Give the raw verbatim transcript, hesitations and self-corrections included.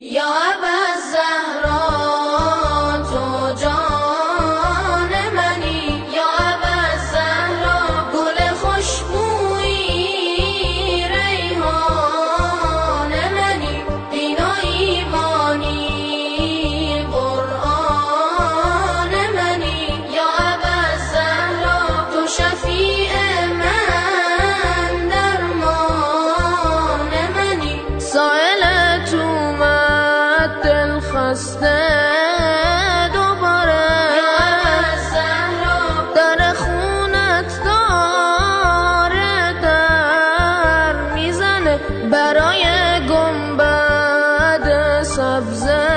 یا ابوالزهرا تو جان منی، یا ابوالزهرا گل خوشبویی ریحان منی، دین و ایمانی قرآن منی، یا ابوالزهرا تو شفیع من درمان منی. سائلت اومد دل خسته دوباره، یا ابوالزهرا در خونت داره در میزنه، برای گنبد سبز